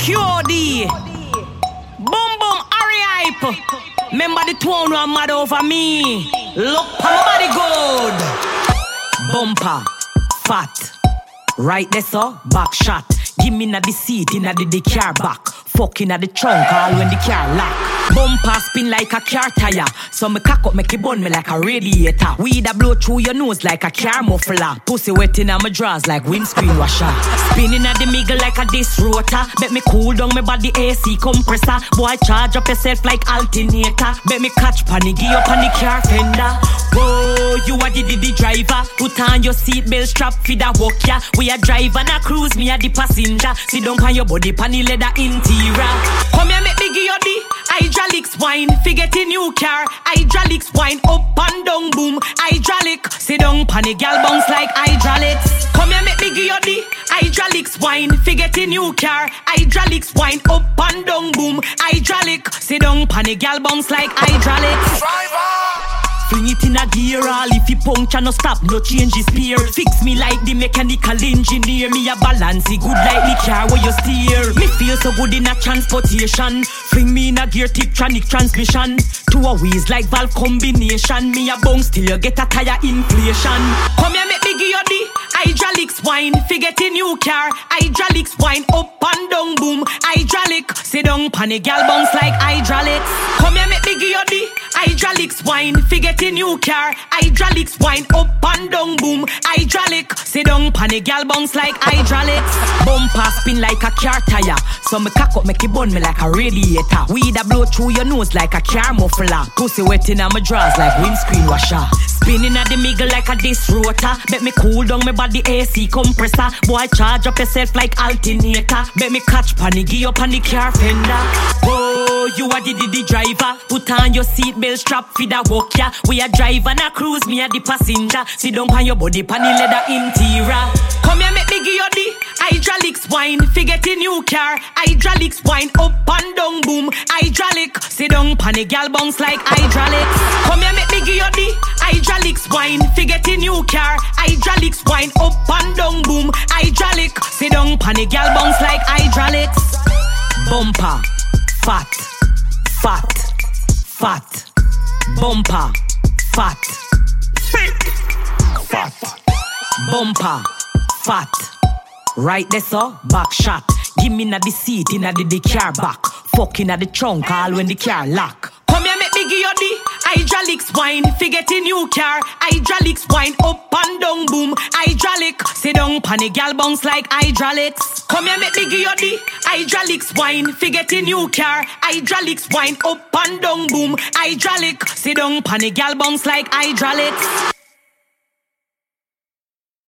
QD. Boom boom, hurry hype. Remember the tone one mad over me. Look, my body good. Bumper, fat. Right there, so back shot. Give me na the seat, inna the car back. Fucking at the trunk, all when the car lock. Bumper spin like a car tire. So me cock up, make it burn me like a radiator. Weed a blow through your nose like a car muffler. Pussy wet in my drawers like windscreen washer. Spinning at the middle like a disc rotor. Bet me cool down my body AC compressor. Boy charge up yourself like alternator. Bet me catch panic, give up on the car fender. Whoa, you are the driver. Put on your seatbelt strap for the walk ya. We a drive and a cruise, me a the passenger. Sit down on your body, pan the leather interior. Come here, make me give you the hydraulics wine. Forget a new car. Hydraulics wine up and down, boom. Hydraulic. Sit down, pan the gal bounce like hydraulics. Come here, make me give you the hydraulics wine. Forget a new car. Hydraulics wine up and down, boom. Hydraulic. Sit down, pan the gal bounce like hydraulics. Fling it in a gear, all if you puncture, no stop, no change his spear. Fix me like the mechanical engineer. Me a balance it good like the car where you steer. Me feel so good in a transportation. Fling me in a gear, Tiptronic transmission. Two ways like valve combination. Me a bounce till you get a tire inflation. Come here, make me give you the hydraulics wine. Forget a new car. Hydraulics wine up and down, boom. Hydraulic. Sit down, pan a gal bounce like hydraulics. Come here, make me give you the hydraulics wine. Forget a new car. Hydraulics wine up and down, boom. Hydraulic. Sit down, pan a gal bounce like hydraulics. Bumper spin like a car tire. So me cock up, make it burn me like a radiator. Weed a blow through your nose like a car muffler. Pussy wet in my drawers like windscreen washer. Spinning at the middle like a disc rotor. Bet me cool down my body AC compressor. Boy charge up yourself like alternator. Bet me catch panic, give up on the car fender. Oh, you are the driver. Put on your seatbelt strap for the walk ya. We a drive and a cruise, me a the passenger. Sit down on your body, pan the leather interior. Come here, make me give you the hydraulics wine. Forget a new car. Hydraulics wine up and down, boom. Hydraulic. Sit down, pan the gal bounce like hydraulics. Come here, make me give you the hydraulics wine. Forget a new car. Hydraulics wine up and down, boom. Hydraulic. Sit down, pan the gal bounce like hydraulics. Bumper, fat, fat, fat. Bumper, fat, fat. Bumper, fat. Right there, so back shot. Give me na the seat, inna the car back. Fucking at the trunk, all when the car lock. Come here, make me give you the hydraulics wine. Forget a new car. Hydraulics wine up and down, boom. Hydraulic. Sit down, pan a gal bounce like hydraulics. Come here, make me give you the hydraulics wine. Forget a new car. Hydraulics wine up and down, boom. Hydraulic. Sit down, pan a gal bounce like hydraulics.